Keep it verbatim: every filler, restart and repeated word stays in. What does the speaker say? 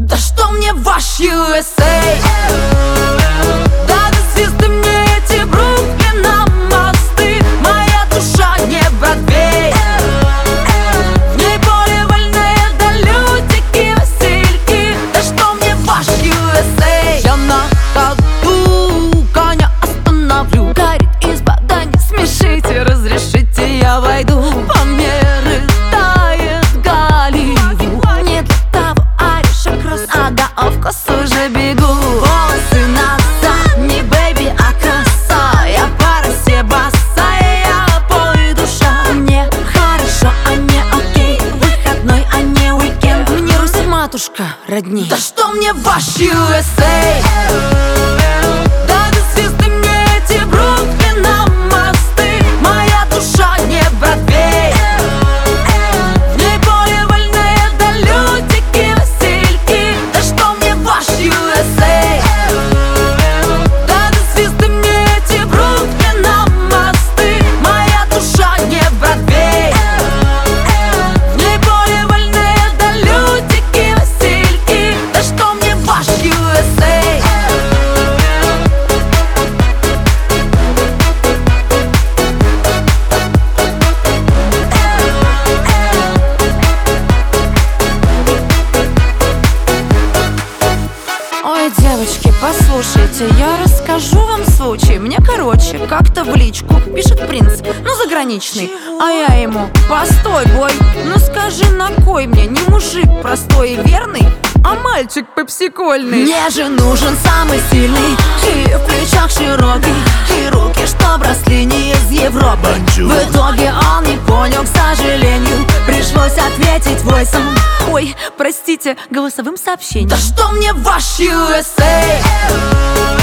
Да что мне ваш ю эс эй? Да до звезды мне эти Бруклина мосты. Моя душа не Бродвей. В ней более вольные да лютики, васильки. Да что мне ваш ю эс эй? Я на ходу коня остановлю. Горит изба, да не смешите, разрешите я войду. По меры тает Голливуд. Не для того орешек рос, ага, а вкус уже бегу. Волосы назад, не бэйби, а краса. Я по росе босая, я пол и душа. Мне хорошо, а не окей. Выходной, а не уикенд. Мне Русь матушка родней. Да что мне ваш ю эс эй? Да до звезды мне эти Бруклина мосты. Моя душа не Бродвей. В ней более вольные да лютики, васильки. Да что мне ваш ю эс эй? Да до звезды мне эти Бруклина мосты. Моя душа не Бродвей. В ней более вольные да лютики, васильки. Да что мне ваш ю эс эй? Ой, девочки, послушайте, я расскажу вам случай. Мне, короче, как-то в личку пишет принц, ну, заграничный. А я ему: постой, бой, ну скажи, на кой мне не мужик простой и верный, а мальчик попсикольный? Мне же нужен самый сильный, и в плечах широкий, и руки, что росли не из Европы. В итоге он не понял, к сожалению. Пришлось ответить войсом, ой, простите, голосовым сообщением. Да что мне ваш ю эс эй?